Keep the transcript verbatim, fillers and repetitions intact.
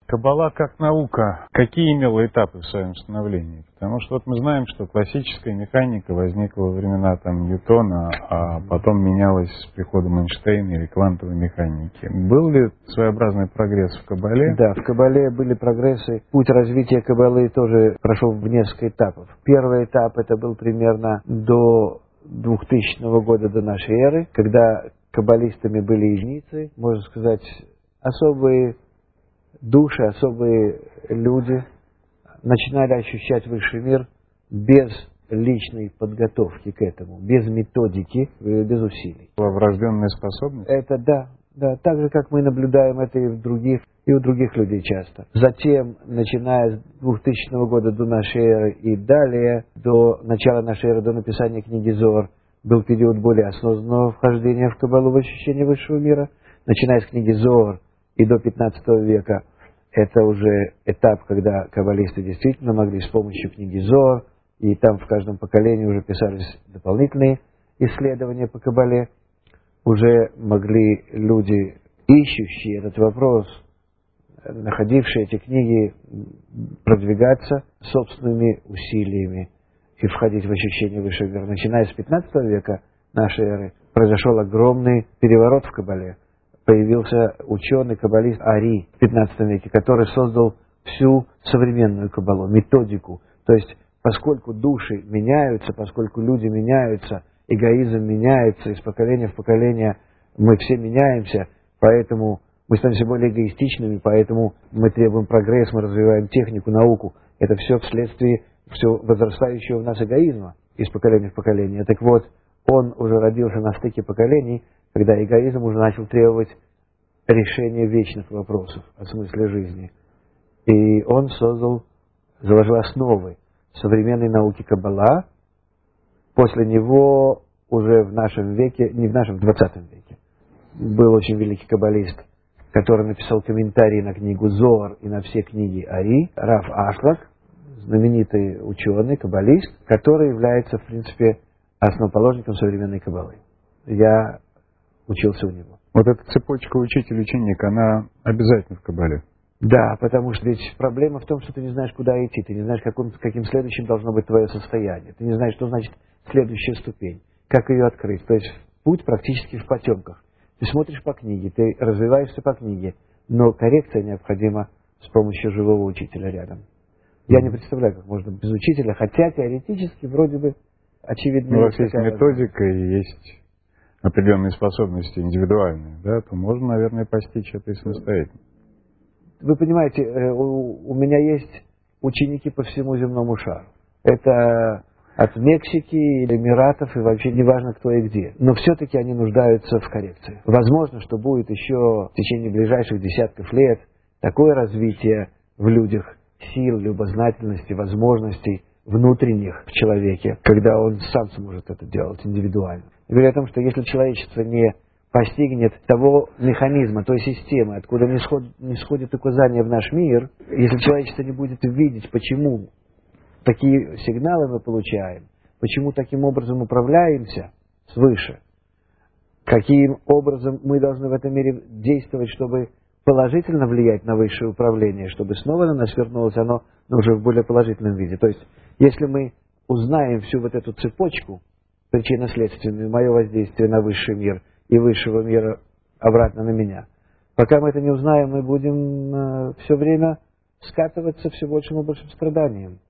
Каббала как наука, какие имела этапы в своем становлении? Потому что вот мы знаем, что классическая механика возникла во времена там, Ньютона, а потом менялась с приходом Эйнштейна или квантовой механики. Был ли своеобразный прогресс в Каббале? Да, в Каббале были прогрессы. Путь развития Каббалы тоже прошел в несколько этапов. Первый этап это был примерно до двухтысячного года до нашей эры, когда каббалистами были единицы, можно сказать, особые души, особые люди начинали ощущать высший мир без личной подготовки к этому, без методики, без усилий. Врожденная способность? Это да, да, так же, как мы наблюдаем это и в других, и у других людей часто. Затем, начиная с двухтысячного года до нашей эры и далее, до начала нашей эры, до написания книги Зоар, был период более осознанного вхождения в Каббалу, в ощущение высшего мира. Начиная с книги Зоар и до пятнадцатого века, это уже этап, когда каббалисты действительно могли с помощью книги Зоар, и там в каждом поколении уже писались дополнительные исследования по Каббале, уже могли люди, ищущие этот вопрос, находившие эти книги, продвигаться собственными усилиями и входить в ощущение высшего мира. Начиная с пятнадцатого века нашей эры произошел огромный переворот в Каббале. Появился ученый каббалист Ари в пятнадцатом веке, который создал всю современную каббалу, методику. То есть, поскольку души меняются, поскольку люди меняются, эгоизм меняется, из поколения в поколение мы все меняемся, поэтому мы становимся более эгоистичными, поэтому мы требуем прогресс, мы развиваем технику, науку. Это все вследствие все возрастающего в нас эгоизма из поколения в поколение. Так вот, он уже родился на стыке поколений, когда эгоизм уже начал требовать решения вечных вопросов о смысле жизни. И он создал, заложил основы современной науки Каббала. После него уже в нашем веке, не в нашем, в двадцатом веке, был очень великий каббалист, который написал комментарии на книгу Зоар и на все книги Ари, Рав Ашлак, знаменитый ученый, каббалист, который является, в принципе, основоположником современной каббалы. Я учился у него. Вот эта цепочка учитель-ученик, она обязательно в Каббале? Да, потому что ведь проблема в том, что ты не знаешь, куда идти, ты не знаешь, каким, каким следующим должно быть твое состояние, ты не знаешь, что значит следующая ступень, как ее открыть. То есть путь практически в потемках. Ты смотришь по книге, ты развиваешься по книге, но коррекция необходима с помощью живого учителя рядом. Я не представляю, как можно без учителя, хотя теоретически вроде бы очевидно. У вас есть методика и есть определенные способности индивидуальные, да, то можно, наверное, постичь это и самостоятельно. Вы понимаете, у, у меня есть ученики по всему земному шару. Это от Мексики или Эмиратов, и вообще неважно кто и где. Но все-таки они нуждаются в коррекции. Возможно, что будет еще в течение ближайших десятков лет такое развитие в людях сил, любознательности, возможностей внутренних в человеке, когда он сам сможет это делать индивидуально. Я говорю о том, что если человечество не постигнет того механизма, той системы, откуда не сходит, не сходит указания в наш мир, если человечество не будет видеть, почему такие сигналы мы получаем, почему таким образом управляемся свыше, каким образом мы должны в этом мире действовать, чтобы положительно влиять на высшее управление, чтобы снова на нас вернулось оно, но уже в более положительном виде. То есть, если мы узнаем всю вот эту цепочку причинно-следственную, мое воздействие на высший мир и высшего мира обратно на меня, пока мы это не узнаем, мы будем э, все время скатываться все большим и большим страданием.